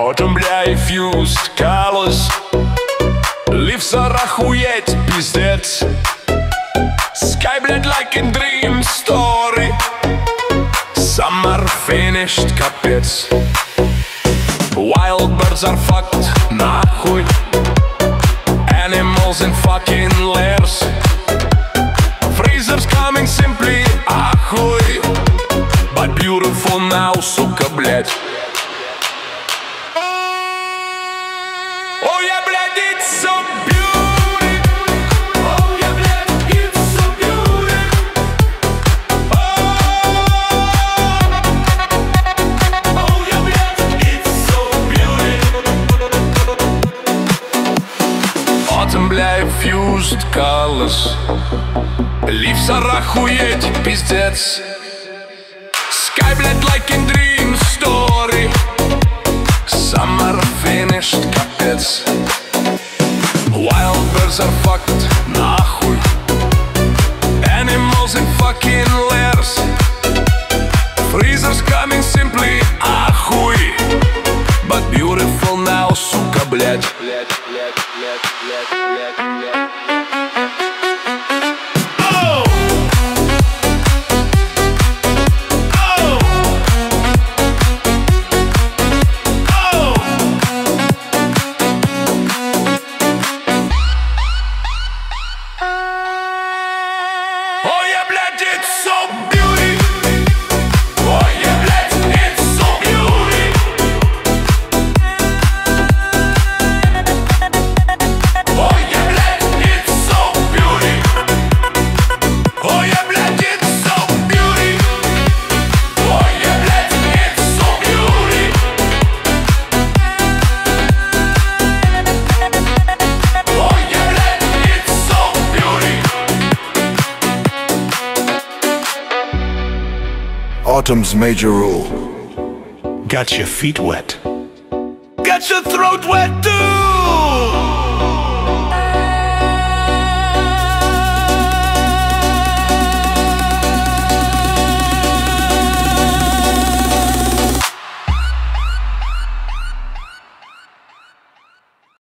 Autumn, бля, и fused colors. Leaves are охуеть, пиздец. Sky, блядь, like a dream story. Summer finished, капец. Wild birds are fucked, нахуй. Animals in fucking lairs. Freezers coming simply, ахуй. But beautiful now, сука, блядь. Oh yeah, блядь, it's so beautiful. Oh yeah, блядь, it's so beautiful. Oh yeah, блядь, it's so beautiful. Autumn, блядь, fused colors. Leaves are охуеть, пиздец. Sky, блядь, like in dream story. Summer finished, капец. Wild birds are fucked, нахуй. Animals in fucking lairs. Freezers coming simply, ахуй. But beautiful now, сука, блядь. Autumn's major rule. Got your feet wet. Got your throat wet too.